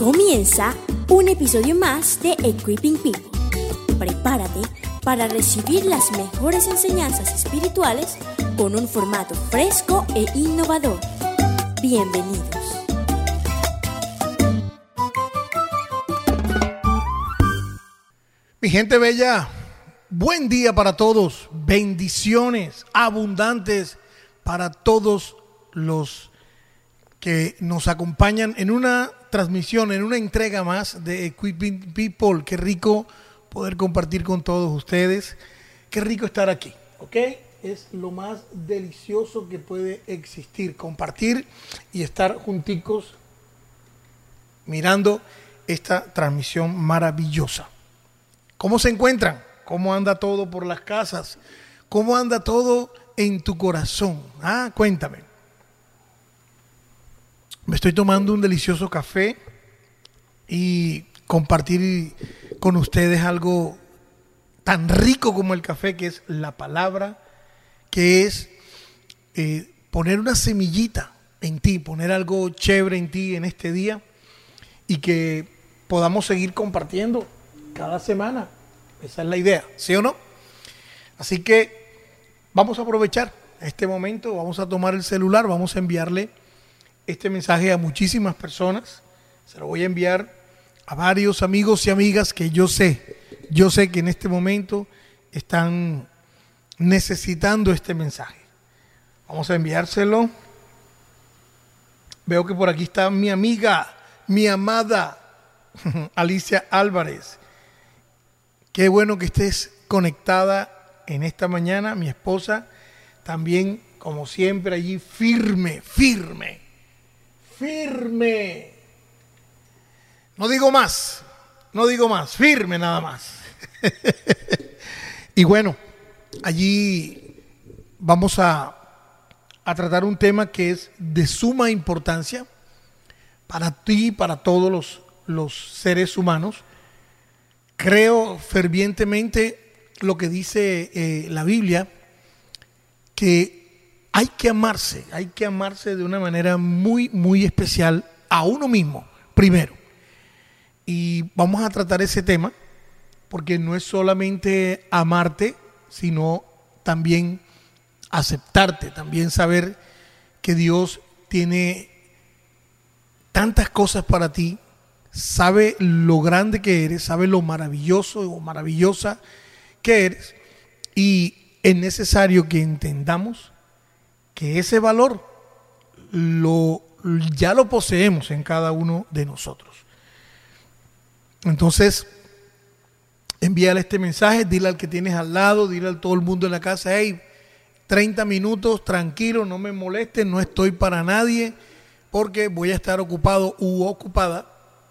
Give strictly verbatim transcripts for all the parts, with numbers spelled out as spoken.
Comienza un episodio más de Equipping People. Prepárate para recibir las mejores enseñanzas espirituales con un formato fresco e innovador. Bienvenidos. Mi gente bella, buen día para todos, bendiciones abundantes para todos los que nos acompañan en una transmisión, en una entrega más de Equipping People. Qué rico poder compartir con todos ustedes, qué rico estar aquí, ¿ok? Es lo más delicioso que puede existir, compartir y estar junticos mirando esta transmisión maravillosa. ¿Cómo se encuentran? ¿Cómo anda todo por las casas? ¿Cómo anda todo en tu corazón? Ah, cuéntame. Me estoy tomando un delicioso café y compartir con ustedes algo tan rico como el café, que es la palabra, que es eh, poner una semillita en ti, poner algo chévere en ti en este día y que podamos seguir compartiendo cada semana. Esa es la idea, ¿sí o no? Así que vamos a aprovechar este momento, vamos a tomar el celular, vamos a enviarle este mensaje a muchísimas personas. Se lo voy a enviar a varios amigos y amigas que yo sé, yo sé que en este momento están necesitando este mensaje. Vamos a enviárselo. Veo que por aquí está mi amiga, mi amada Alicia Álvarez. Qué bueno que estés conectada en esta mañana. Mi esposa también, como siempre, allí firme, firme, firme. No digo más, no digo más, firme nada más. Y bueno, allí vamos a, a tratar un tema que es de suma importancia para ti y para todos los, los seres humanos. Creo fervientemente lo que dice eh, la Biblia, que hay que amarse, hay que amarse de una manera muy, muy especial a uno mismo, primero. Y vamos a tratar ese tema, porque no es solamente amarte, sino también aceptarte, también saber que Dios tiene tantas cosas para ti, sabe lo grande que eres, sabe lo maravilloso o maravillosa que eres, y es necesario que entendamos que ese valor lo, ya lo poseemos en cada uno de nosotros. Entonces, envíale este mensaje, dile al que tienes al lado, dile a todo el mundo en la casa: hey, treinta minutos, tranquilo, no me molesten, no estoy para nadie, porque voy a estar ocupado u ocupada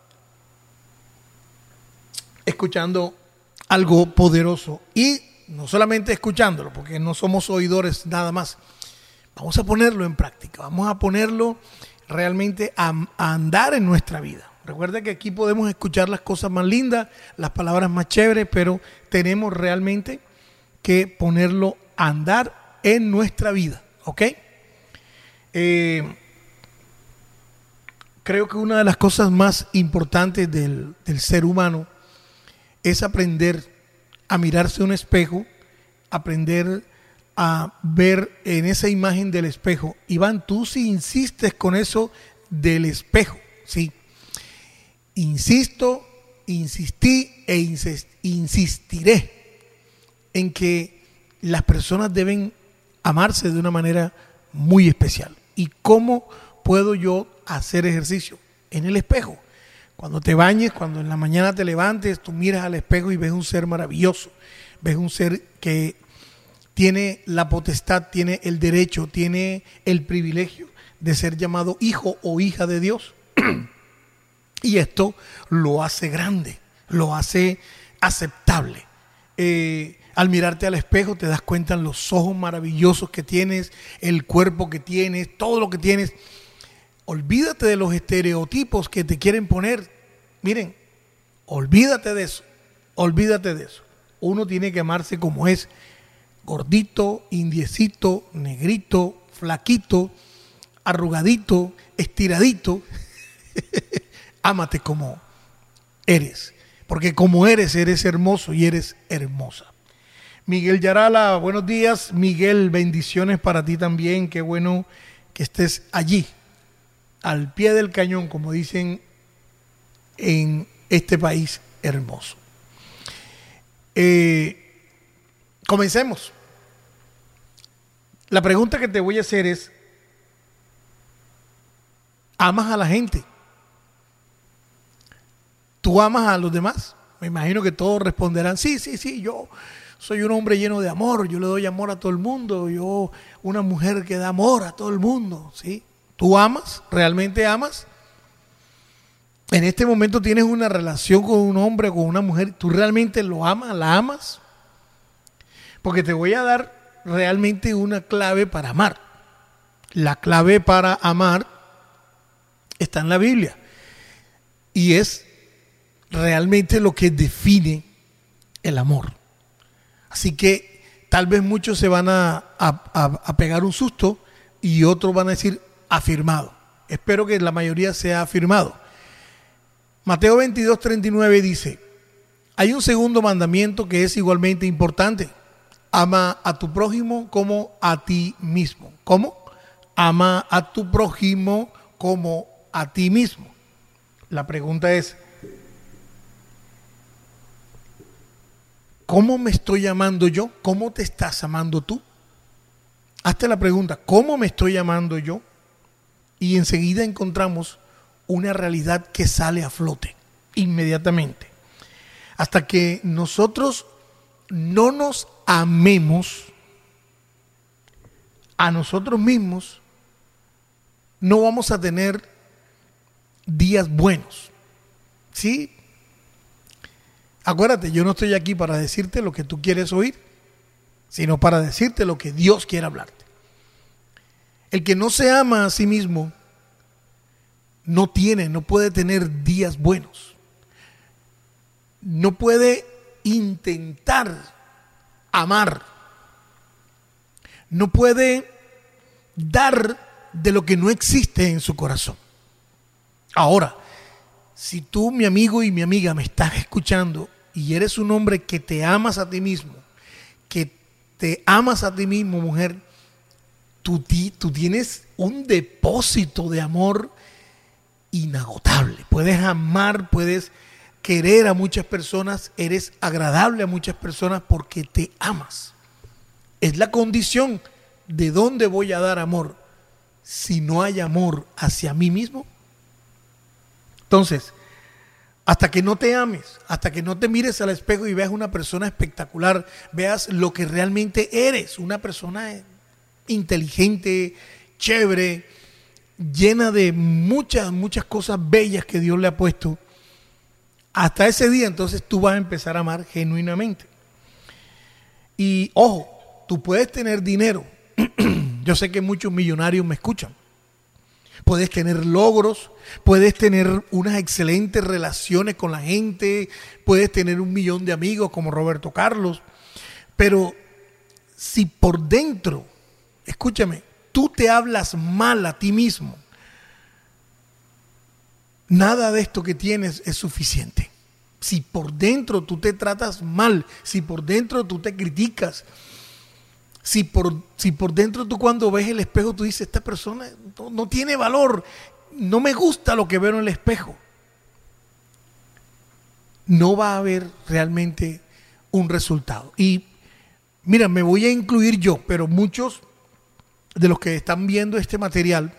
escuchando algo poderoso. Y no solamente escuchándolo, porque no somos oidores nada más. Vamos a ponerlo en práctica, vamos a ponerlo realmente a, a andar en nuestra vida. Recuerda que aquí podemos escuchar las cosas más lindas, las palabras más chéveres, pero tenemos realmente que ponerlo a andar en nuestra vida, ¿ok? Eh, creo que una de las cosas más importantes del, del ser humano es aprender a mirarse a un espejo, aprender a ver en esa imagen del espejo. Iván, tú sí insistes con eso del espejo, sí. Insisto, insistí e insist, insistiré en que las personas deben amarse de una manera muy especial. ¿Y cómo puedo yo hacer ejercicio? En el espejo. Cuando te bañes, cuando en la mañana te levantes, tú miras al espejo y ves un ser maravilloso. Ves un ser que tiene la potestad, tiene el derecho, tiene el privilegio de ser llamado hijo o hija de Dios. Y esto lo hace grande, lo hace aceptable. Eh, al mirarte al espejo te das cuenta de los ojos maravillosos que tienes, el cuerpo que tienes, todo lo que tienes. Olvídate de los estereotipos que te quieren poner. Miren, olvídate de eso, olvídate de eso. Uno tiene que amarse como es, gordito, indiecito, negrito, flaquito, arrugadito, estiradito. ámate como eres, porque como eres, eres hermoso y eres hermosa. Miguel Yarala, buenos días. Miguel, bendiciones para ti también. Qué bueno que estés allí, al pie del cañón, como dicen en este país hermoso. Eh, comencemos. La pregunta que te voy a hacer es, ¿amas a la gente? ¿Tú amas a los demás? Me imagino que todos responderán, sí, sí, sí, yo soy un hombre lleno de amor, yo le doy amor a todo el mundo, yo, una mujer que da amor a todo el mundo, ¿sí? ¿Tú amas? ¿Realmente amas? En este momento tienes una relación con un hombre o con una mujer, ¿tú realmente lo amas? ¿La amas? Porque te voy a dar realmente una clave para amar. La clave para amar está en la Biblia y es realmente lo que define el amor. Así que tal vez muchos se van a, a, a, a pegar un susto y otros van a decir afirmado. Espero que la mayoría sea afirmado. Mateo veintidós, treinta y nueve dice, hay un segundo mandamiento que es igualmente importante. Ama a tu prójimo como a ti mismo. ¿Cómo? Ama a tu prójimo como a ti mismo. La pregunta es, ¿cómo me estoy amando yo? ¿Cómo te estás amando tú? Hazte la pregunta, ¿cómo me estoy amando yo? Y enseguida encontramos una realidad que sale a flote inmediatamente. Hasta que nosotros no nos amemos a nosotros mismos, no vamos a tener días buenos. ¿Sí? Acuérdate, yo no estoy aquí para decirte lo que tú quieres oír, sino para decirte lo que Dios quiere hablarte. El que no se ama a sí mismo no tiene, no puede tener días buenos. No puede intentar amar. No puede dar de lo que no existe en su corazón. Ahora, si tú, mi amigo y mi amiga, me estás escuchando y eres un hombre que te amas a ti mismo, que te amas a ti mismo, mujer, tú, tú tienes un depósito de amor inagotable. Puedes amar, puedes querer a muchas personas, eres agradable a muchas personas porque te amas. Es la condición de dónde voy a dar amor si no hay amor hacia mí mismo. Entonces, hasta que no te ames, hasta que no te mires al espejo y veas una persona espectacular, veas lo que realmente eres, una persona inteligente, chévere, llena de muchas, muchas cosas bellas que Dios le ha puesto, hasta ese día entonces tú vas a empezar a amar genuinamente. Y ojo, tú puedes tener dinero. Yo sé que muchos millonarios me escuchan. Puedes tener logros, puedes tener unas excelentes relaciones con la gente, puedes tener un millón de amigos como Roberto Carlos, pero si por dentro, escúchame, tú te hablas mal a ti mismo, nada de esto que tienes es suficiente. Si por dentro tú te tratas mal, si por dentro tú te criticas, Si por, si por dentro tú cuando ves el espejo tú dices, esta persona no, no tiene valor, no me gusta lo que veo en el espejo, no va a haber realmente un resultado. Y mira, me voy a incluir yo, pero muchos de los que están viendo este material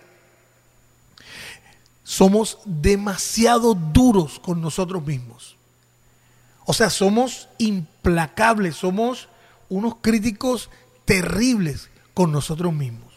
somos demasiado duros con nosotros mismos. O sea, somos implacables, somos unos críticos terribles con nosotros mismos.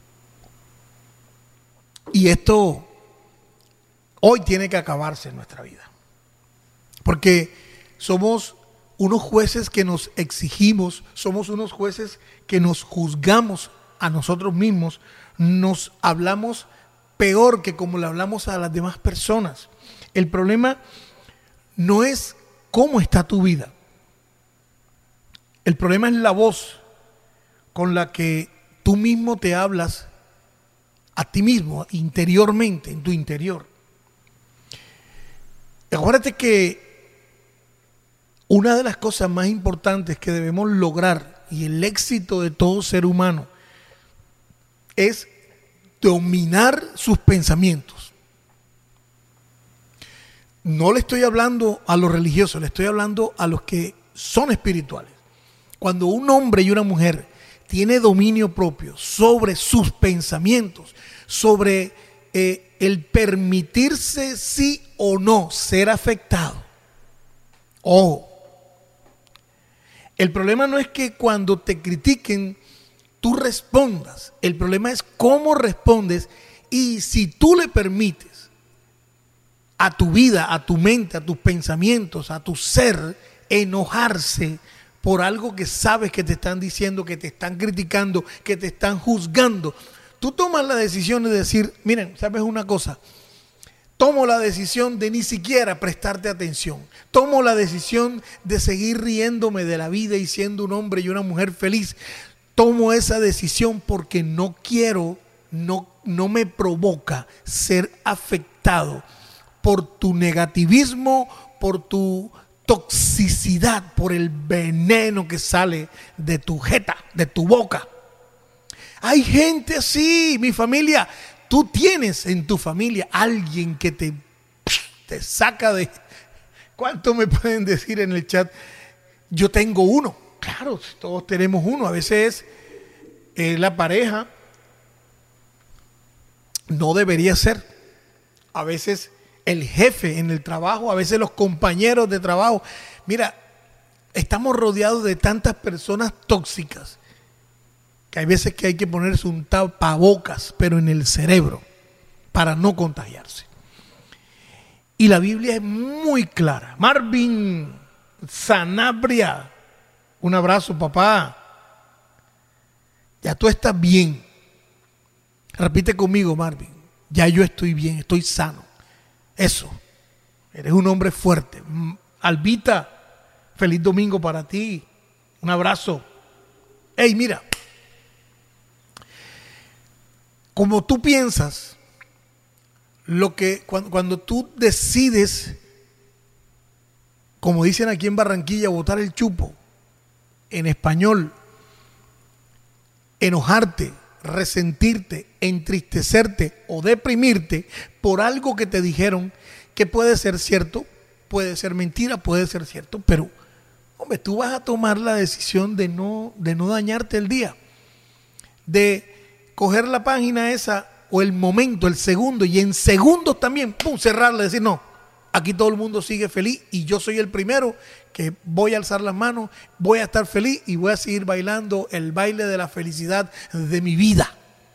Y esto hoy tiene que acabarse en nuestra vida. Porque somos unos jueces que nos exigimos, somos unos jueces que nos juzgamos a nosotros mismos, nos hablamos peor que como le hablamos a las demás personas. El problema no es cómo está tu vida. El problema es la voz con la que tú mismo te hablas a ti mismo, interiormente, en tu interior. Acuérdate que una de las cosas más importantes que debemos lograr y el éxito de todo ser humano es dominar sus pensamientos. No le estoy hablando a los religiosos, le estoy hablando a los que son espirituales. Cuando un hombre y una mujer tiene dominio propio sobre sus pensamientos, sobre eh, el permitirse sí o no ser afectado. Ojo, el problema no es que cuando te critiquen tú respondas, el problema es cómo respondes y si tú le permites a tu vida, a tu mente, a tus pensamientos, a tu ser enojarse por algo que sabes que te están diciendo, que te están criticando, que te están juzgando. Tú tomas la decisión de decir, miren, ¿sabes una cosa? Tomo la decisión de ni siquiera prestarte atención. Tomo la decisión de seguir riéndome de la vida y siendo un hombre y una mujer feliz. Tomo esa decisión porque no quiero, no, no me provoca ser afectado por tu negativismo, por tu toxicidad, por el veneno que sale de tu jeta, de tu boca. Hay gente así, mi familia. Tú tienes en tu familia alguien que te, te saca de... ¿Cuánto me pueden decir en el chat? Yo tengo uno. Claro, todos tenemos uno. A veces eh, la pareja no debería ser. A veces el jefe en el trabajo, a veces los compañeros de trabajo. Mira, estamos rodeados de tantas personas tóxicas que hay veces que hay que ponerse un tapabocas, pero en el cerebro, para no contagiarse. Y la Biblia es muy clara. Marvin Sanabria, un abrazo, papá. Ya tú estás bien. Repite conmigo, Marvin. Ya yo estoy bien, estoy sano. Eso. Eres un hombre fuerte. Albita, feliz domingo para ti. Un abrazo. Hey, mira. Como tú piensas, lo que cuando, cuando tú decides, como dicen aquí en Barranquilla, botar el chupo, en español, enojarte, resentirte, entristecerte o deprimirte por algo que te dijeron que puede ser cierto, puede ser mentira, puede ser cierto, pero hombre, tú vas a tomar la decisión de no, de no dañarte el día, de coger la página esa o el momento, el segundo, y en segundos también, pum, cerrarla y decir, no, aquí todo el mundo sigue feliz y yo soy el primero que voy a alzar las manos, voy a estar feliz y voy a seguir bailando el baile de la felicidad de mi vida.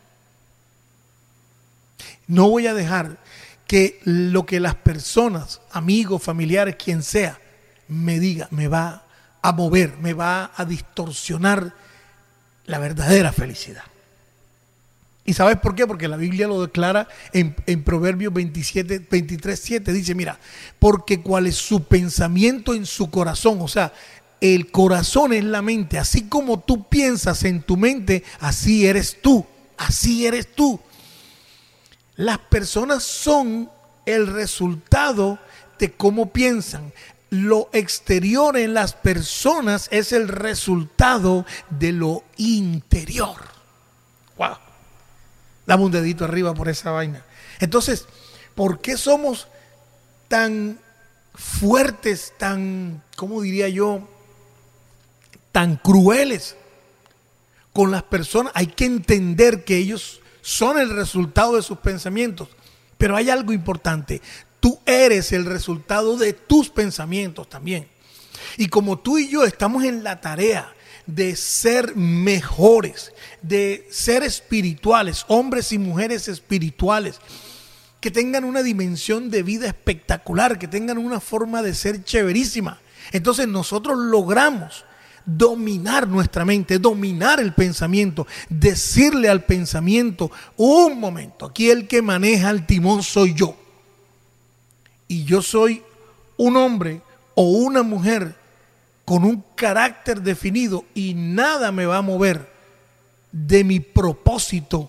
No voy a dejar que lo que las personas, amigos, familiares, quien sea, me diga, me va a mover, me va a distorsionar la verdadera felicidad. ¿Y sabes por qué? Porque la Biblia lo declara en, en Proverbios veintisiete, veintitrés, siete. Dice, mira, porque cuál es su pensamiento en su corazón. O sea, el corazón es la mente. Así como tú piensas en tu mente, así eres tú. Así eres tú. Las personas son el resultado de cómo piensan. Lo exterior en las personas es el resultado de lo interior. ¡Wow! Dame un dedito arriba por esa vaina. Entonces, ¿por qué somos tan fuertes, tan, ¿cómo diría yo? Tan crueles con las personas? Hay que entender que ellos son el resultado de sus pensamientos. Pero hay algo importante. Tú eres el resultado de tus pensamientos también. Y como tú y yo estamos en la tarea de ser mejores, de ser espirituales, hombres y mujeres espirituales, que tengan una dimensión de vida espectacular, que tengan una forma de ser chéverísima. Entonces nosotros logramos dominar nuestra mente, dominar el pensamiento, decirle al pensamiento, un momento, aquí el que maneja el timón soy yo. Y yo soy un hombre o una mujer con un carácter definido y nada me va a mover de mi propósito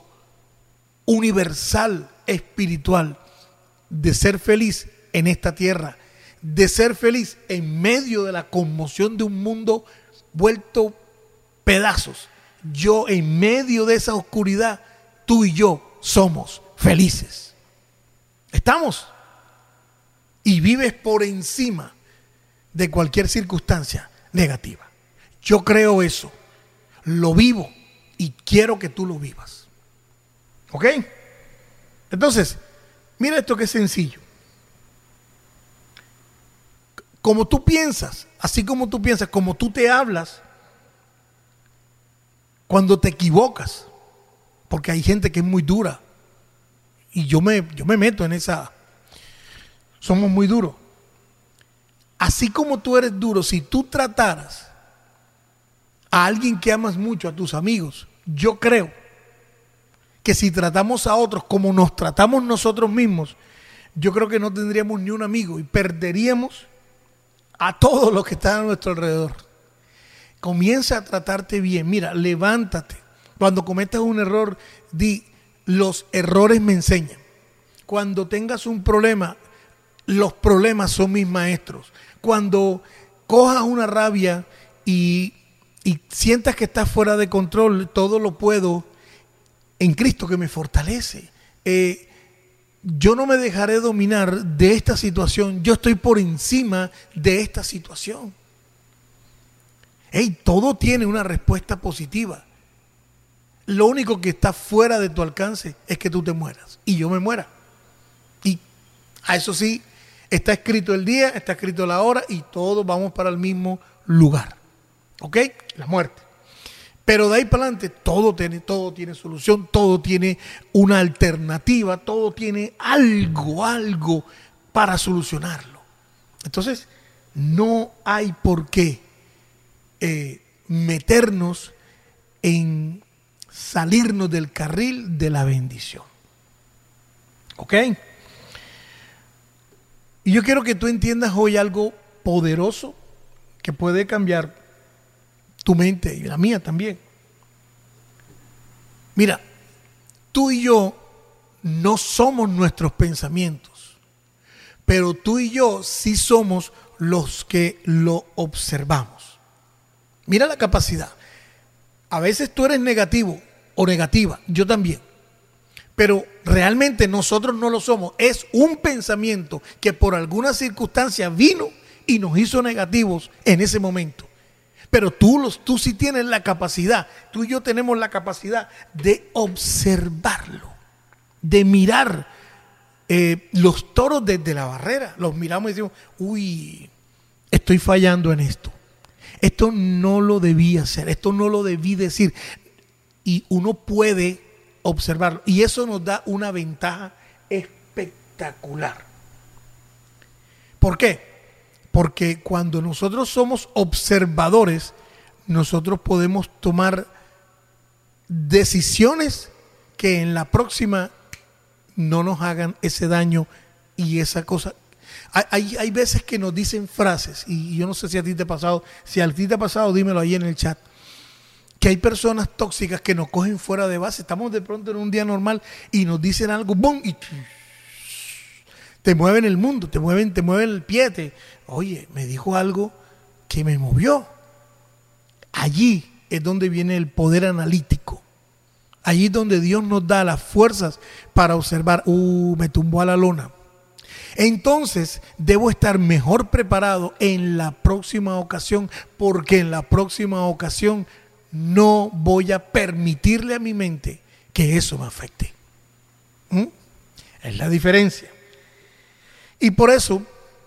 universal, espiritual, de ser feliz en esta tierra, de ser feliz en medio de la conmoción de un mundo vuelto pedazos. Yo en medio de esa oscuridad, tú y yo somos felices. ¿Estamos? Y vives por encima de cualquier circunstancia negativa. Yo creo eso, lo vivo y quiero que tú lo vivas. ¿Ok? Entonces, mira esto que es sencillo. Como tú piensas, así como tú piensas, como tú te hablas, cuando te equivocas, porque hay gente que es muy dura, y yo me, yo me meto en esa, somos muy duros. Así como tú eres duro, si tú trataras a alguien que amas mucho, a tus amigos, yo creo que si tratamos a otros como nos tratamos nosotros mismos, yo creo que no tendríamos ni un amigo y perderíamos a todos los que están a nuestro alrededor. Comienza a tratarte bien. Mira, levántate. Cuando cometas un error, di, los errores me enseñan. Cuando tengas un problema, los problemas son mis maestros. Cuando cojas una rabia y, y sientas que estás fuera de control, todo lo puedo en Cristo que me fortalece. Eh, yo no me dejaré dominar de esta situación. Yo estoy por encima de esta situación. Hey, todo tiene una respuesta positiva. Lo único que está fuera de tu alcance es que tú te mueras y yo me muera. Y a eso sí, está escrito el día, está escrito la hora y todos vamos para el mismo lugar. ¿Ok? La muerte. Pero de ahí para adelante todo tiene, todo tiene solución, todo tiene una alternativa, todo tiene algo, algo para solucionarlo. Entonces, no hay por qué eh, meternos en salirnos del carril de la bendición. ¿Ok? Y yo quiero que tú entiendas hoy algo poderoso que puede cambiar tu mente y la mía también. Mira, tú y yo no somos nuestros pensamientos, pero tú y yo sí somos los que lo observamos. Mira la capacidad. A veces tú eres negativo o negativa, yo también. Pero realmente nosotros no lo somos. Es un pensamiento que por alguna circunstancia vino y nos hizo negativos en ese momento. Pero tú, los, tú sí tienes la capacidad, tú y yo tenemos la capacidad de observarlo, de mirar eh, los toros desde la barrera. Los miramos y decimos, uy, estoy fallando en esto. Esto no lo debí hacer, esto no lo debí decir. Y uno puede observarlo. Y eso nos da una ventaja espectacular. ¿Por qué? Porque cuando nosotros somos observadores, nosotros podemos tomar decisiones que en la próxima no nos hagan ese daño y esa cosa. Hay, hay veces que nos dicen frases, y yo no sé si a ti te ha pasado, si a ti te ha pasado, dímelo ahí en el chat, que hay personas tóxicas que nos cogen fuera de base. Estamos de pronto en un día normal y nos dicen algo, ¡bum! Y te mueven el mundo, te mueven, te mueven el pie. Te, oye, me dijo algo que me movió. Allí es donde viene el poder analítico. Allí es donde Dios nos da las fuerzas para observar. Uh, me tumbó a la lona. Entonces, debo estar mejor preparado en la próxima ocasión, porque en la próxima ocasión no voy a permitirle a mi mente que eso me afecte. ¿Mm? Es la diferencia. Y por eso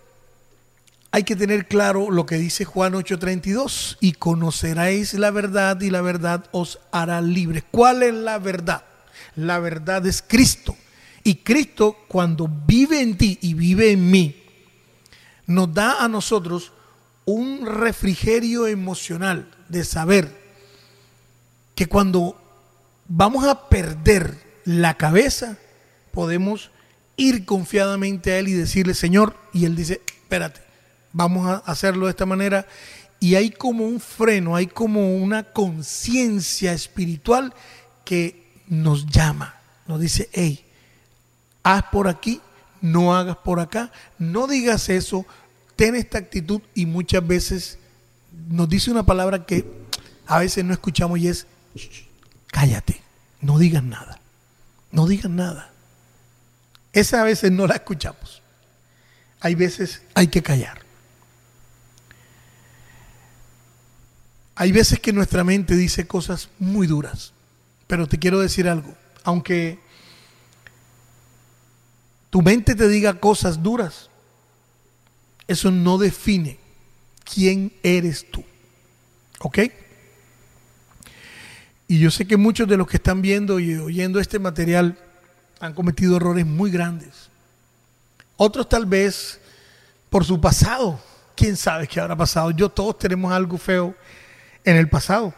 hay que tener claro lo que dice Juan ocho treinta y dos. Y conoceréis la verdad y la verdad os hará libres. ¿Cuál es la verdad? La verdad es Cristo. Y Cristo, cuando vive en ti y vive en mí, nos da a nosotros un refrigerio emocional de saber que cuando vamos a perder la cabeza, podemos ir confiadamente a Él y decirle, Señor, y Él dice, espérate, vamos a hacerlo de esta manera. Y hay como un freno, hay como una conciencia espiritual que nos llama, nos dice, hey, haz por aquí, no hagas por acá, no digas eso, ten esta actitud, y muchas veces nos dice una palabra que a veces no escuchamos y es: cállate, no digas nada, no digas nada. Esa a veces no la escuchamos. Hay veces hay que callar. Hay veces que nuestra mente dice cosas muy duras, pero te quiero decir algo: aunque tu mente te diga cosas duras, eso no define quién eres tú. ¿Ok? Y yo sé que muchos de los que están viendo y oyendo este material han cometido errores muy grandes. Otros tal vez por su pasado. ¿Quién sabe qué habrá pasado? Yo, todos tenemos algo feo en el pasado.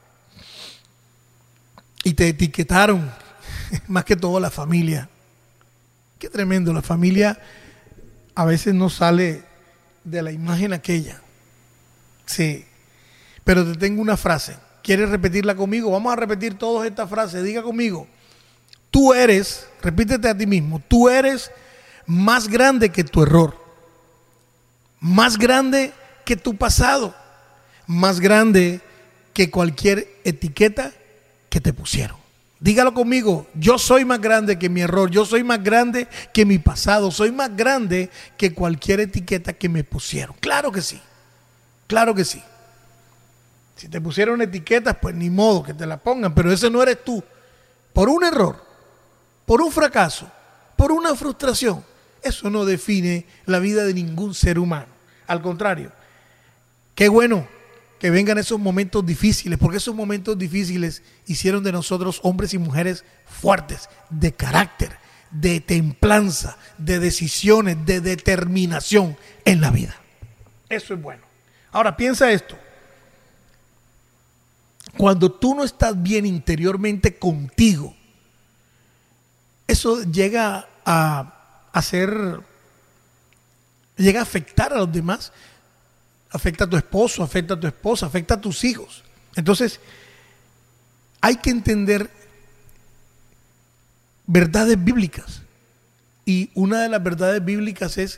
Y te etiquetaron, más que todo la familia. Qué tremendo, la familia a veces no sale de la imagen aquella. Sí, pero te tengo una frase. ¿Quieres repetirla conmigo? Vamos a repetir todos esta frase. Diga conmigo: tú eres, repítete a ti mismo, tú eres más grande que tu error, más grande que tu pasado, más grande que cualquier etiqueta que te pusieron. Dígalo conmigo: yo soy más grande que mi error, yo soy más grande que mi pasado, soy más grande que cualquier etiqueta que me pusieron. Claro que sí, claro que sí. Si te pusieron etiquetas, pues ni modo que te la pongan, pero ese no eres tú. Por un error, por un fracaso, por una frustración, eso no define la vida de ningún ser humano. Al contrario, qué bueno que vengan esos momentos difíciles, porque esos momentos difíciles hicieron de nosotros hombres y mujeres fuertes, de carácter, de templanza, de decisiones, de determinación en la vida. Eso es bueno. Ahora piensa esto: cuando tú no estás bien interiormente contigo, eso llega a hacer, llega a afectar a los demás. Afecta a tu esposo, afecta a tu esposa, afecta a tus hijos. Entonces, hay que entender verdades bíblicas. Y una de las verdades bíblicas es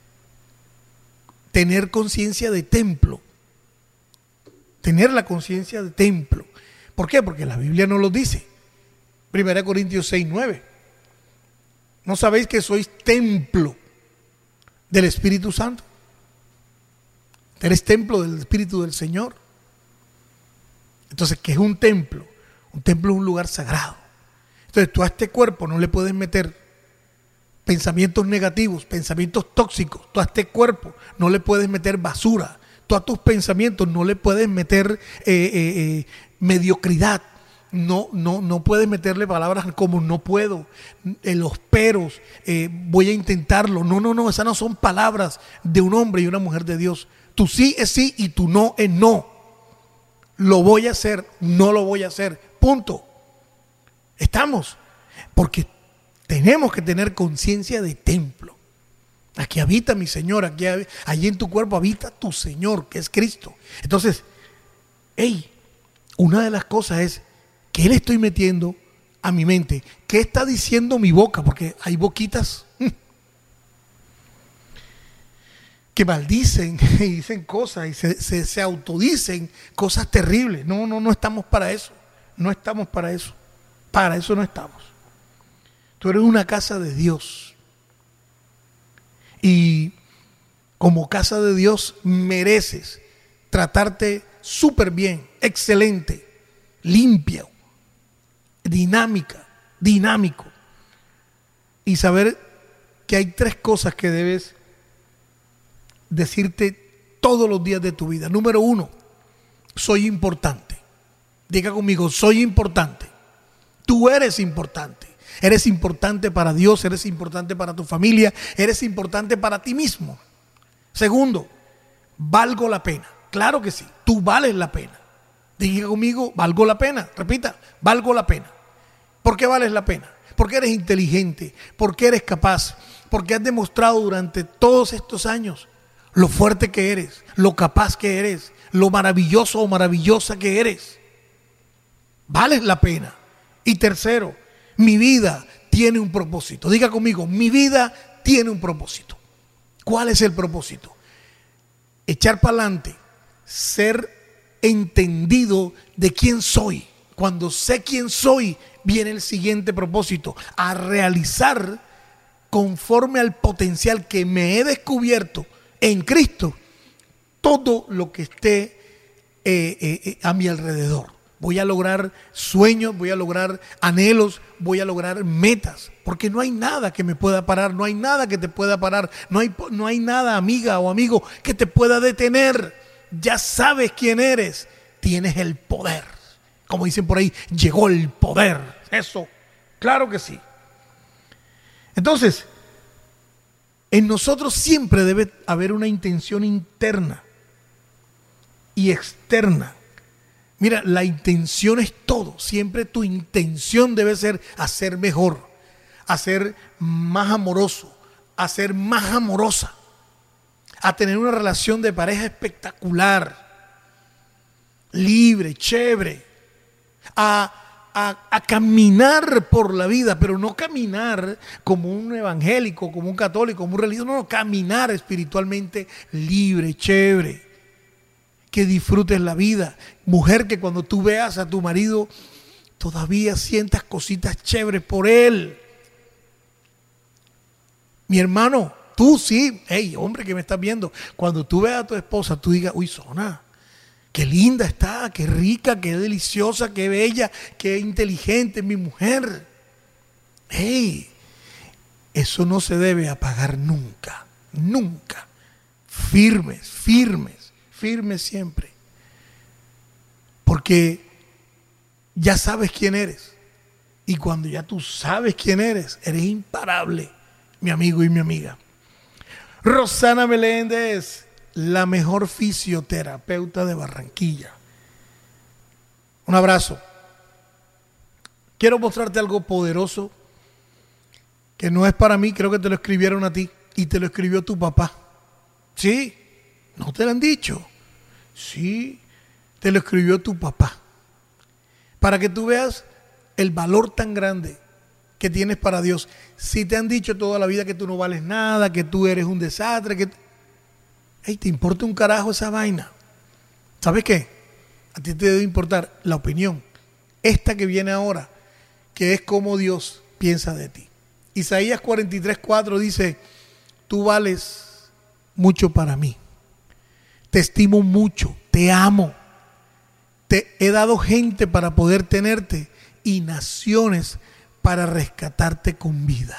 tener conciencia de templo. Tener la conciencia de templo. ¿Por qué? Porque la Biblia nos lo dice. Primera Corintios seis, nueve. ¿No sabéis que sois templo del Espíritu Santo? Eres templo del Espíritu del Señor. Entonces, ¿qué es un templo? Un templo es un lugar sagrado. Entonces, tú a este cuerpo no le puedes meter pensamientos negativos, pensamientos tóxicos. Tú a este cuerpo no le puedes meter basura. Tú a tus pensamientos no le puedes meter eh, eh, eh, mediocridad. No, no, no puedes meterle palabras como no puedo, eh, los peros, eh, voy a intentarlo. No, no, no, esas no son palabras de un hombre y una mujer de Dios. Tu sí es sí y tu no es no. Lo voy a hacer, no lo voy a hacer. Punto. Estamos. Porque tenemos que tener conciencia de templo. Aquí habita mi Señor, aquí, allí en tu cuerpo habita tu Señor, que es Cristo. Entonces, hey, una de las cosas es: ¿qué le estoy metiendo a mi mente? ¿Qué está diciendo mi boca? Porque hay boquitas que maldicen y dicen cosas y se, se, se autodicen cosas terribles. No, no, no estamos para eso. No estamos para eso. Para eso no estamos. Tú eres una casa de Dios. Y como casa de Dios mereces tratarte súper bien, excelente, limpia, dinámica, dinámico. Y saber que hay tres cosas que debes decirte todos los días de tu vida. Número uno, soy importante. Diga conmigo: soy importante. Tú eres importante. Eres importante para Dios, eres importante para tu familia, eres importante para ti mismo. Segundo, valgo la pena. Claro que sí, tú vales la pena. Diga conmigo: valgo la pena. Repita: valgo la pena. ¿Por qué vales la pena? Porque eres inteligente, porque eres capaz, porque has demostrado durante todos estos años lo fuerte que eres, lo capaz que eres, lo maravilloso o maravillosa que eres. Vales la pena. Y tercero, mi vida tiene un propósito. Diga conmigo: mi vida tiene un propósito. ¿Cuál es el propósito? echar para adelante, ser entendido de quién soy. Cuando sé quién soy, viene el siguiente propósito, a realizar conforme al potencial que me he descubierto en Cristo, todo lo que esté eh, eh, eh, a mi alrededor. Voy a lograr sueños, voy a lograr anhelos, voy a lograr metas, porque no hay nada que me pueda parar, no hay nada que te pueda parar, no hay, no hay nada, amiga o amigo, que te pueda detener. Ya sabes quién eres, tienes el poder. Como dicen por ahí, llegó el poder. Eso, claro que sí. Entonces, en nosotros siempre debe haber una intención interna y externa. Mira, la intención es todo. Siempre tu intención debe ser hacer mejor, hacer más amoroso, hacer más amorosa, a tener una relación de pareja espectacular, libre, chévere, a, a, a caminar por la vida, pero no caminar como un evangélico, como un católico, como un religioso, no, no, caminar espiritualmente libre, chévere. Que disfrutes la vida. Mujer, que cuando tú veas a tu marido todavía sientas cositas chéveres por él. Mi hermano, tú sí, hey, hombre que me estás viendo, cuando tú veas a tu esposa, tú digas, uy, Zona, qué linda está, qué rica, qué deliciosa, qué bella, qué inteligente mi mujer. Hey, eso no se debe apagar nunca, nunca. Firmes, firmes. Firme siempre, porque ya sabes quién eres, y cuando ya tú sabes quién eres, eres imparable, mi amigo y mi amiga. Rosana Meléndez, la mejor fisioterapeuta de Barranquilla. Un abrazo. Quiero mostrarte algo poderoso que no es para mí, creo que te lo escribieron a ti y te lo escribió tu papá. Sí, no te lo han dicho. Sí, te lo escribió tu papá. Para que tú veas el valor tan grande que tienes para Dios. Si te han dicho toda la vida que tú no vales nada, que tú eres un desastre, que... Hey, te importa un carajo esa vaina. ¿Sabes qué? A ti te debe importar la opinión. Esta que viene ahora, que es como Dios piensa de ti. Isaías cuarenta y tres, cuatro dice, tú vales mucho para mí. Te estimo mucho, te amo. Te he dado gente para poder tenerte y naciones para rescatarte con vida.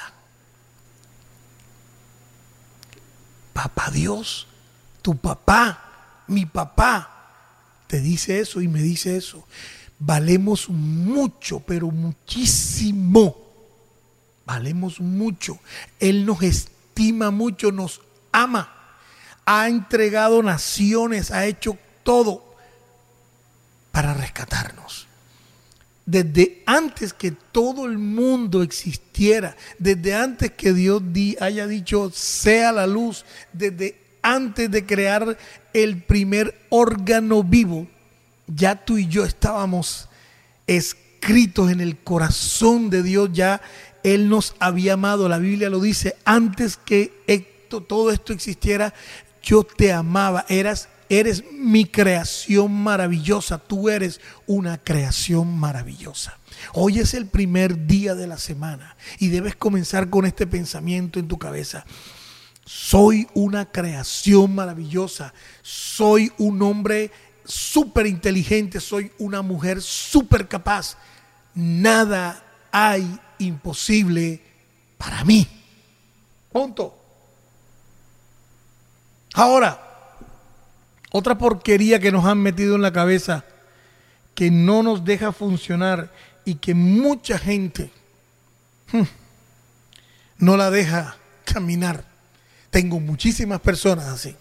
Papá Dios, tu papá, mi papá, te dice eso y me dice eso. Valemos mucho, pero muchísimo. Valemos mucho. Él nos estima mucho, nos ama. Ha entregado naciones, ha hecho todo para rescatarnos. Desde antes que todo el mundo existiera, desde antes que Dios di, haya dicho sea la luz, desde antes de crear el primer órgano vivo, ya tú y yo estábamos escritos en el corazón de Dios, ya Él nos había amado. La Biblia lo dice, antes que esto, todo esto existiera, yo te amaba, eras, eres mi creación maravillosa, tú eres una creación maravillosa. Hoy es el primer día de la semana y debes comenzar con este pensamiento en tu cabeza. Soy una creación maravillosa, soy un hombre súper inteligente, soy una mujer súper capaz. Nada hay imposible para mí. Punto. Ahora, otra porquería que nos han metido en la cabeza, que no nos deja funcionar y que mucha gente hmm, no la deja caminar. Tengo muchísimas personas así.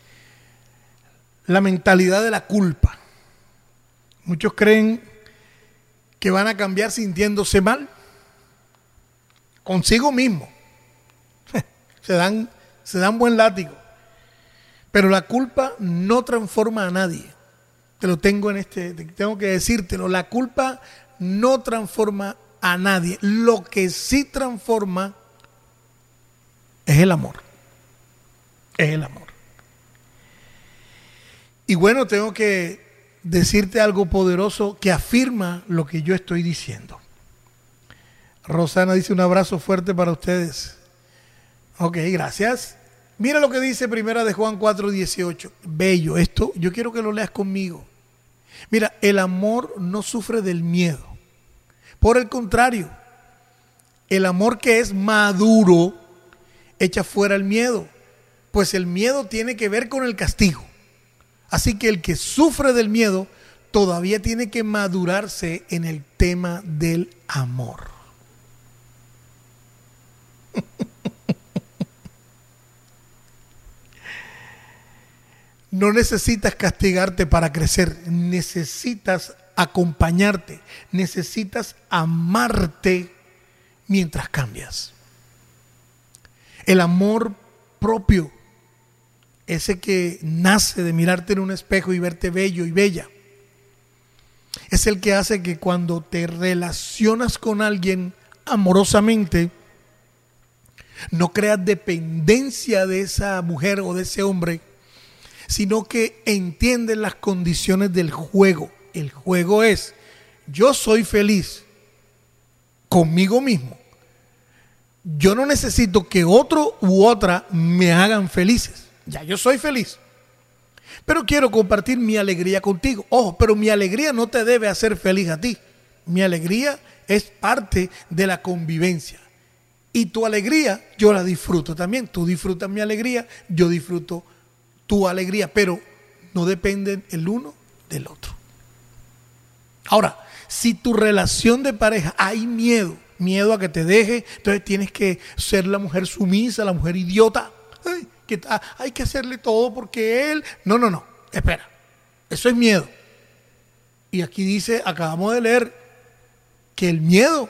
La mentalidad de la culpa. Muchos creen que van a cambiar sintiéndose mal consigo mismo. Se dan, se dan buen látigo. Pero la culpa no transforma a nadie. Te lo tengo en este, tengo que decírtelo. La culpa no transforma a nadie. Lo que sí transforma es el amor. Es el amor. Y bueno, tengo que decirte algo poderoso que afirma lo que yo estoy diciendo. Rosana dice: un abrazo fuerte para ustedes. Ok, gracias. Mira lo que dice Primera de Juan cuatro dieciocho. Bello, esto yo quiero que lo leas conmigo. Mira, el amor no sufre del miedo. Por el contrario, el amor que es maduro echa fuera el miedo, pues el miedo tiene que ver con el castigo. Así que el que sufre del miedo todavía tiene que madurarse en el tema del amor. No necesitas castigarte para crecer, necesitas acompañarte, necesitas amarte mientras cambias. El amor propio, ese que nace de mirarte en un espejo y verte bello y bella, es el que hace que cuando te relacionas con alguien amorosamente, no creas dependencia de esa mujer o de ese hombre, sino que entiendes las condiciones del juego. El juego es: yo soy feliz conmigo mismo. Yo no necesito que otro u otra me hagan felices. Ya yo soy feliz. Pero quiero compartir mi alegría contigo. Ojo, pero mi alegría no te debe hacer feliz a ti. Mi alegría es parte de la convivencia. Y tu alegría yo la disfruto también. Tú disfrutas mi alegría, yo disfruto tu alegría, pero no dependen el uno del otro. Ahora, si tu relación de pareja hay miedo, miedo a que te deje, entonces tienes que ser la mujer sumisa, la mujer idiota. Ay, que ah, hay que hacerle todo porque él... No, no, no, espera, eso es miedo. Y aquí dice, acabamos de leer, que el miedo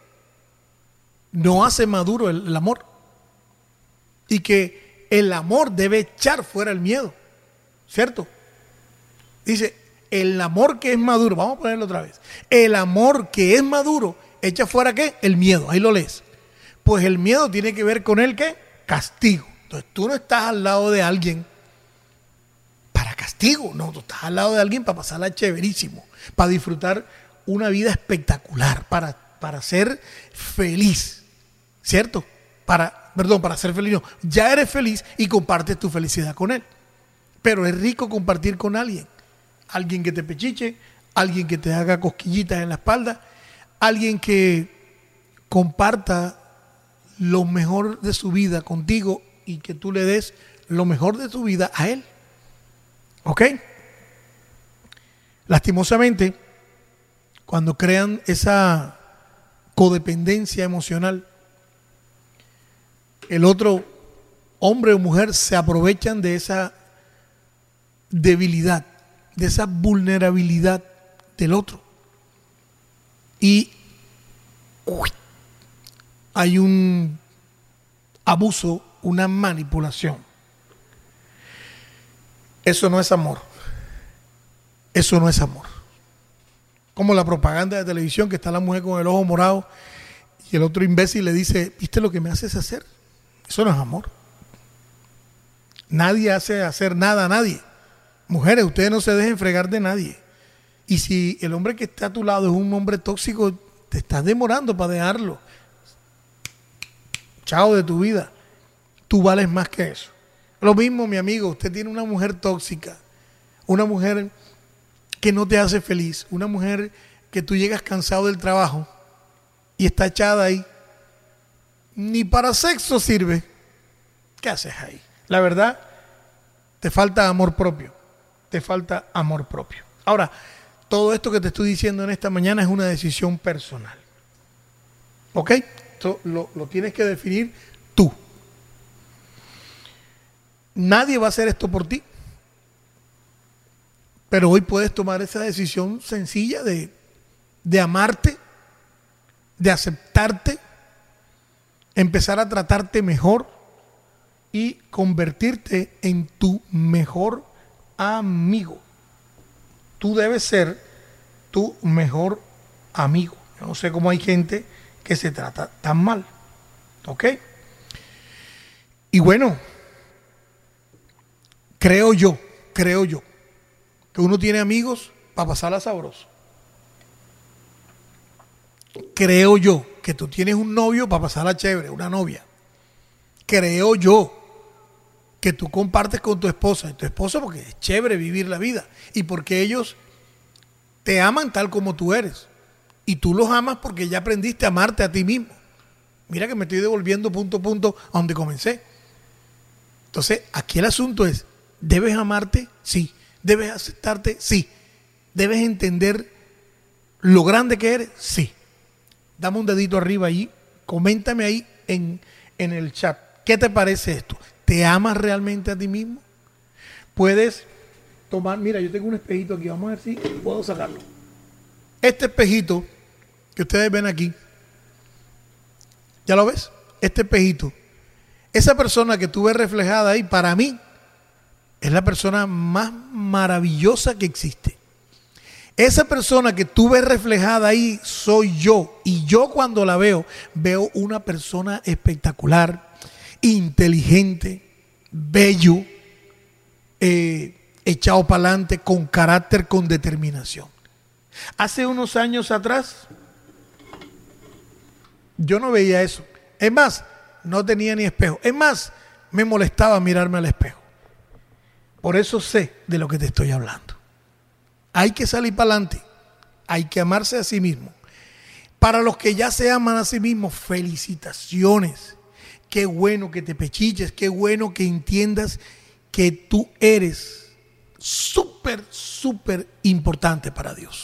no hace maduro el, el amor. Y que el amor debe echar fuera el miedo, ¿cierto? Dice, el amor que es maduro, vamos a ponerlo otra vez. El amor que es maduro echa fuera ¿qué? El miedo, ahí lo lees. Pues el miedo tiene que ver con el ¿qué? Castigo. Entonces tú no estás al lado de alguien para castigo, no, tú estás al lado de alguien para pasarla chéverísimo, para disfrutar una vida espectacular, para, para ser feliz, ¿cierto? Para, perdón, para ser feliz, no, ya eres feliz y compartes tu felicidad con él. Pero es rico compartir con alguien, alguien que te pechiche, alguien que te haga cosquillitas en la espalda, alguien que comparta lo mejor de su vida contigo y que tú le des lo mejor de tu vida a él. ¿Ok? Lastimosamente, cuando crean esa codependencia emocional, el otro hombre o mujer se aprovechan de esa debilidad, de esa vulnerabilidad del otro. Y uy, hay un abuso, una manipulación. Eso no es amor. Eso no es amor. Como la propaganda de televisión que está la mujer con el ojo morado y el otro imbécil le dice, ¿viste lo que me haces hacer? Eso no es amor. Nadie hace hacer nada a nadie. Mujeres, ustedes no se dejen fregar de nadie. Y si el hombre que está a tu lado es un hombre tóxico, te estás demorando para dejarlo. Chao de tu vida. Tú vales más que eso. Lo mismo, mi amigo, usted tiene una mujer tóxica, una mujer que no te hace feliz, una mujer que tú llegas cansado del trabajo y está echada ahí. Ni para sexo sirve. ¿Qué haces ahí? La verdad, te falta amor propio. Te falta amor propio. Ahora, todo esto que te estoy diciendo en esta mañana es una decisión personal. ¿Ok? Esto lo, lo tienes que definir tú. Nadie va a hacer esto por ti. Pero hoy puedes tomar esa decisión sencilla de, de amarte, de aceptarte, empezar a tratarte mejor y convertirte en tu mejor amigo. Tú debes ser tu mejor amigo. Yo no sé cómo hay gente que se trata tan mal. ¿Ok? Y bueno, creo yo, creo yo, que uno tiene amigos para pasarla sabroso. Creo yo que tú tienes un novio para pasarla chévere, una novia. Creo yo que tú compartes con tu esposa y tu esposo porque es chévere vivir la vida y porque ellos te aman tal como tú eres y tú los amas porque ya aprendiste a amarte a ti mismo. Mira que me estoy devolviendo punto a punto a donde comencé. Entonces, aquí el asunto es, ¿debes amarte? Sí. ¿Debes aceptarte? Sí. ¿Debes entender lo grande que eres? Sí. Dame un dedito arriba ahí, coméntame ahí en, en el chat. ¿Qué te parece esto? ¿Te amas realmente a ti mismo? Puedes tomar, mira, yo tengo un espejito aquí, vamos a ver si puedo sacarlo. Este espejito que ustedes ven aquí, ¿ya lo ves? Este espejito, esa persona que tú ves reflejada ahí, para mí, es la persona más maravillosa que existe. Esa persona que tú ves reflejada ahí soy yo. Y yo cuando la veo, veo una persona espectacular, inteligente, bello, eh, echado para adelante, con carácter, con determinación. Hace unos años atrás, yo no veía eso. Es más, no tenía ni espejo. Es más, me molestaba mirarme al espejo. Por eso sé de lo que te estoy hablando. Hay que salir para adelante. Hay que amarse a sí mismo. Para los que ya se aman a sí mismos, felicitaciones. Qué bueno que te pechiches. Qué bueno que entiendas que tú eres súper, súper importante para Dios.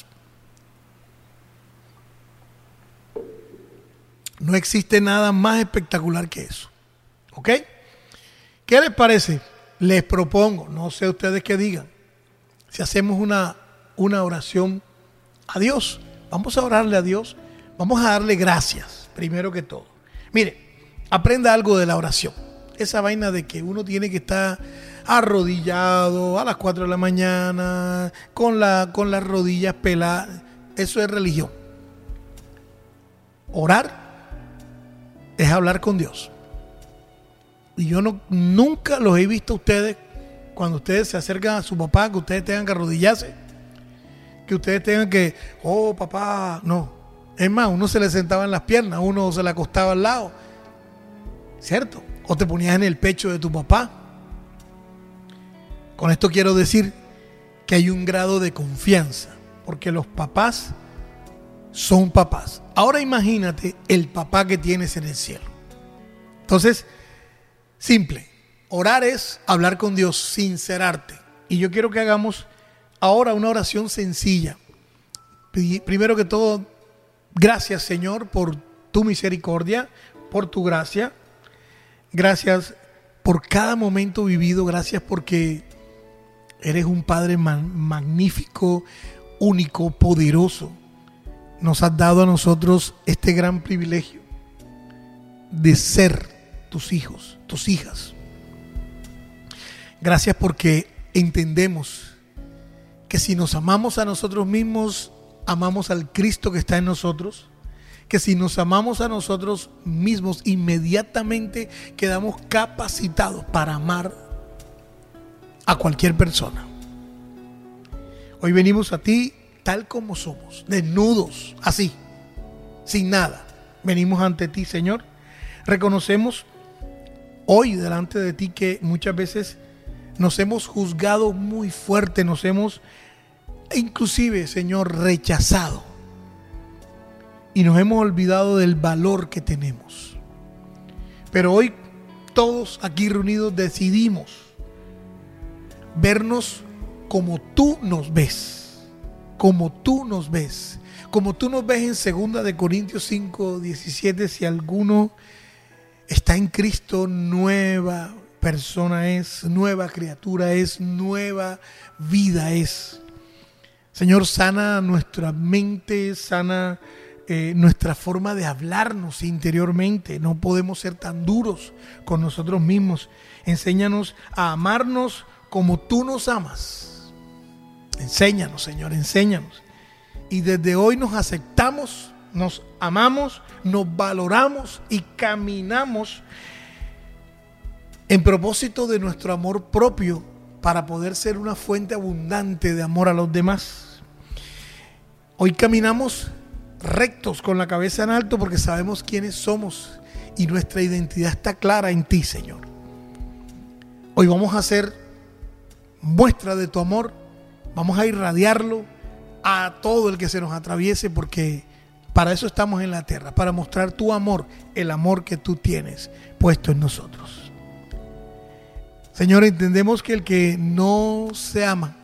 No existe nada más espectacular que eso. ¿Ok? ¿Qué les parece? Les propongo, no sé ustedes qué digan, si hacemos una, una oración a Dios. Vamos a orarle a Dios. Vamos a darle gracias, primero que todo. Mire, aprenda algo de la oración. Esa vaina de que uno tiene que estar arrodillado a las cuatro de la mañana, con, la, con las rodillas peladas, eso es religión. Orar es hablar con Dios. Y yo no, nunca los he visto a ustedes, cuando ustedes se acercan a su papá, que ustedes tengan que arrodillarse, que ustedes tengan que, oh papá, no. Es más, uno se le sentaba en las piernas, uno se le acostaba al lado, ¿cierto? O te ponías en el pecho de tu papá. Con esto quiero decir que hay un grado de confianza, porque los papás son papás. Ahora imagínate el papá que tienes en el cielo. Entonces, simple, orar es hablar con Dios, sincerarte. Y yo quiero que hagamos ahora una oración sencilla. Primero que todo, gracias Señor por tu misericordia, por tu gracia. Gracias por cada momento vivido. Gracias porque eres un Padre magnífico, único, poderoso. Nos has dado a nosotros este gran privilegio de ser tus hijos, tus hijas. Gracias porque entendemos que si nos amamos a nosotros mismos, amamos al Cristo que está en nosotros. Que si nos amamos a nosotros mismos, inmediatamente quedamos capacitados para amar a cualquier persona. Hoy venimos a ti tal como somos, desnudos, así, sin nada. Venimos ante ti, Señor. Reconocemos hoy delante de ti que muchas veces nos hemos juzgado muy fuerte, nos hemos inclusive, Señor, rechazado. Y nos hemos olvidado del valor que tenemos. Pero hoy todos aquí reunidos decidimos vernos como tú nos ves. Como tú nos ves. Como tú nos ves en segunda de Corintios cinco diecisiete. Si alguno está en Cristo, nueva persona es, nueva criatura es, nueva vida es. Señor, sana nuestra mente, sana eh, nuestra forma de hablarnos interiormente. No podemos ser tan duros con nosotros mismos. Enséñanos a amarnos como tú nos amas. Enséñanos, Señor, enséñanos. Y desde hoy nos aceptamos, nos amamos, nos valoramos y caminamos en propósito de nuestro amor propio para poder ser una fuente abundante de amor a los demás. Hoy caminamos rectos con la cabeza en alto porque sabemos quiénes somos y nuestra identidad está clara en ti, Señor. Hoy vamos a hacer muestra de tu amor, vamos a irradiarlo a todo el que se nos atraviese, porque para eso estamos en la tierra, para mostrar tu amor, el amor que tú tienes puesto en nosotros. Señor, entendemos que el que no se ama,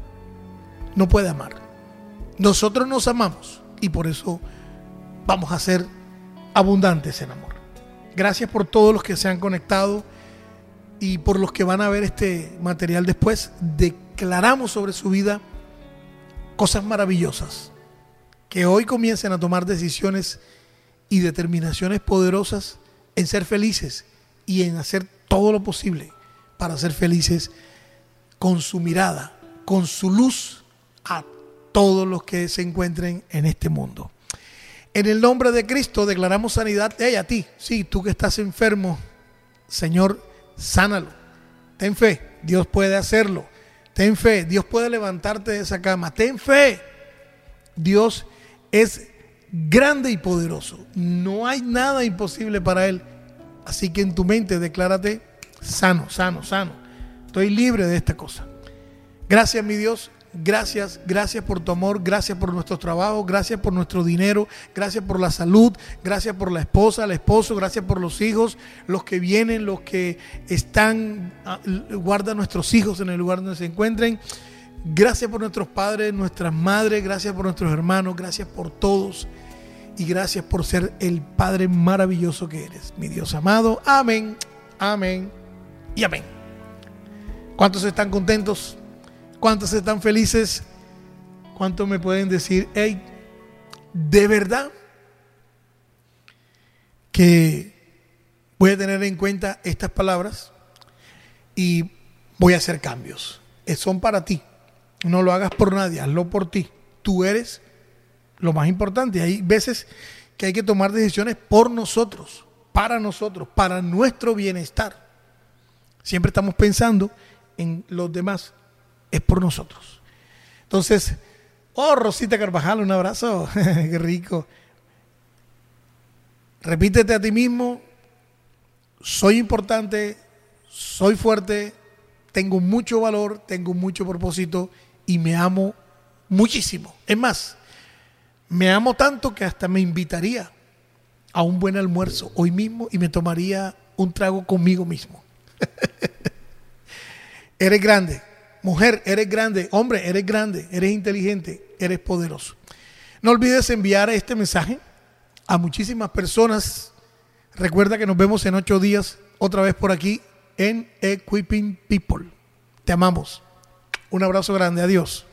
no puede amar. Nosotros nos amamos y por eso vamos a ser abundantes en amor. Gracias por todos los que se han conectado y por los que van a ver este material después. Declaramos sobre su vida cosas maravillosas. Que hoy comiencen a tomar decisiones y determinaciones poderosas en ser felices y en hacer todo lo posible para ser felices con su mirada, con su luz a todos los que se encuentren en este mundo. En el nombre de Cristo declaramos sanidad. Hey, a ti, sí, tú que estás enfermo, Señor, sánalo. Ten fe, Dios puede hacerlo. Ten fe, Dios puede levantarte de esa cama. Ten fe, Dios es grande y poderoso. No hay nada imposible para Él. Así que en tu mente declárate sano, sano, sano. Estoy libre de esta cosa. Gracias, mi Dios. Gracias, gracias por tu amor, gracias por nuestros trabajos, gracias por nuestro dinero, gracias por la salud, gracias por la esposa, el esposo, gracias por los hijos, los que vienen, los que están, guarda nuestros hijos en el lugar donde se encuentren. Gracias por nuestros padres, nuestras madres, gracias por nuestros hermanos, gracias por todos y gracias por ser el Padre maravilloso que eres, mi Dios amado. Amén, amén y amén. ¿Cuántos están contentos? ¿Cuántos están felices? ¿Cuántos me pueden decir, hey, de verdad que voy a tener en cuenta estas palabras y voy a hacer cambios? Son para ti. No lo hagas por nadie, hazlo por ti. Tú eres lo más importante. Hay veces que hay que tomar decisiones por nosotros, para nosotros, para nuestro bienestar. Siempre estamos pensando en los demás. Es por nosotros. Entonces, oh, Rosita Carvajal, un abrazo. Qué rico. Repítete a ti mismo: soy importante, soy fuerte, tengo mucho valor, tengo mucho propósito y me amo muchísimo. Es más, me amo tanto que hasta me invitaría a un buen almuerzo hoy mismo y me tomaría un trago conmigo mismo. Eres grande. Mujer, eres grande. Hombre, eres grande. Eres inteligente. Eres poderoso. No olvides enviar este mensaje a muchísimas personas. Recuerda que nos vemos en ocho días otra vez por aquí en Equipping People. Te amamos. Un abrazo grande. Adiós.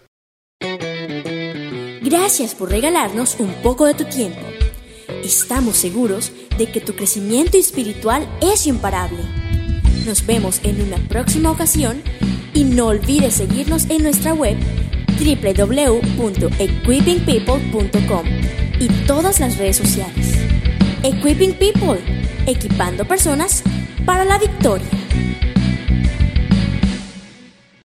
Gracias por regalarnos un poco de tu tiempo. Estamos seguros de que tu crecimiento espiritual es imparable. Nos vemos en una próxima ocasión. Y no olvides seguirnos en nuestra web doble u doble u doble u punto equipping people punto com y todas las redes sociales. Equipping People, equipando personas para la victoria.